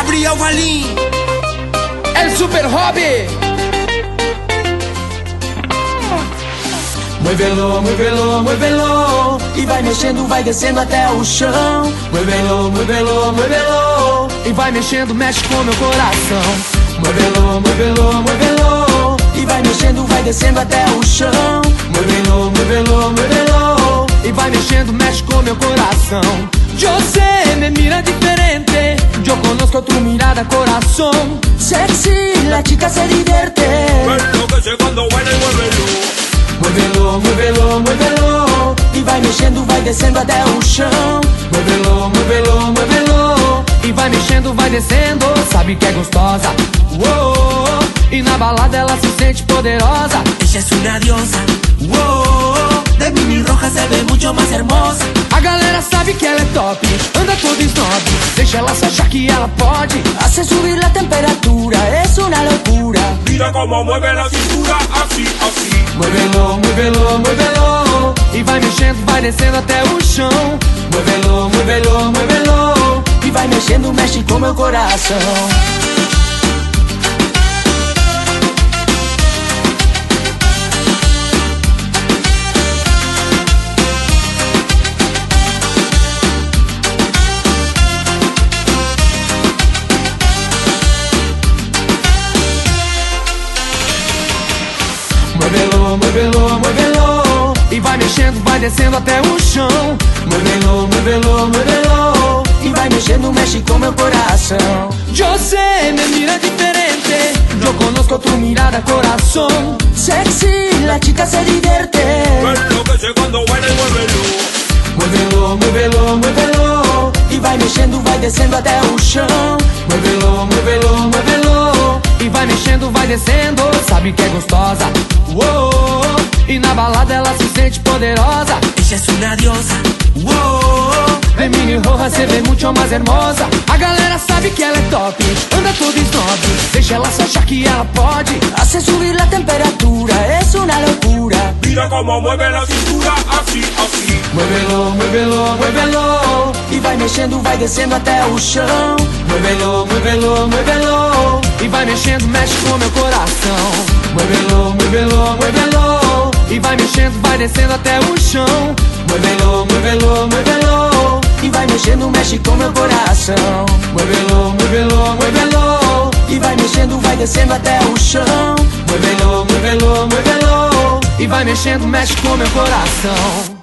Gabriel Valim, El Super Hobby. Muévelo, muévelo, muévelo. E vai mexendo, vai descendo até o chão. Muévelo, muévelo, muévelo. E vai mexendo, mexe com meu coração. Muévelo, muévelo, muévelo. E vai mexendo, vai descendo até o chão. Muévelo, muévelo, muévelo. Y va mexendo, mexe con mi corazón. Yo sé, me mira diferente. Yo conozco tu mirada, corazón. Sexy, la chica se divierte. enloquece cuando baila y muévelo. Muévelo, muévelo, muévelo. E vai mexendo, vai descendo até o chão. Muévelo, muévelo, muévelo. Y va mexendo, vai descendo, sabe que é gostosa. Uou, e na balada ela se sente poderosa. Ella es una diosa. Wow, de mini roja se ve mucho más hermosa. A galera sabe que ela é top, anda todo snob. Deixa ela se achar que ela pode. Hace subir la temperatura, es una locura. Mira cómo mueve la cintura, así, así. Muévelo, muévelo, muévelo. E vai mexendo, vai descendo até o chão. Muévelo, muévelo, muévelo. E vai mexendo, mexe com meu coração. Muévelo, muévelo, muévelo. E vai mexendo, vai descendo até o chão. Muévelo, muévelo, muévelo. E vai mexendo, mexe com meu coração. Yo sé, me mira diferente. Yo conozco tu mirada, corazón. Sexy, la chica se divierte. Enloquece cuando baila y muévelo. Muévelo, muévelo, muévelo. E vai mexendo, vai descendo até o chão. Muévelo, muévelo, muévelo. E vai mexendo, vai descendo, sabe que é gostosa. Uou, e na balada ela se sente poderosa. Ella es una diosa. Wow, De mini roja se vê muito mais hermosa. A galera sabe que ela é top, anda todo snob. Deixa ela se achar que ela pode. Hace subir la temperatura, es una locura. mira cómo mueve la cintura, así, así. Muévelo, muévelo, muévelo. E vai mexendo, vai descendo até o chão. Muévelo, muévelo, muévelo. E vai mexendo, mexe com meu coração. Muévelo, muévelo, muévelo. E vai mexendo, vai descendo até o chão. Muévelo, muévelo, muévelo. E vai mexendo, mexe com meu coração. Muévelo, muévelo, muévelo. E vai mexendo, vai descendo até o chão. Muévelo, muévelo, muévelo. E vai mexendo, mexe com meu coração.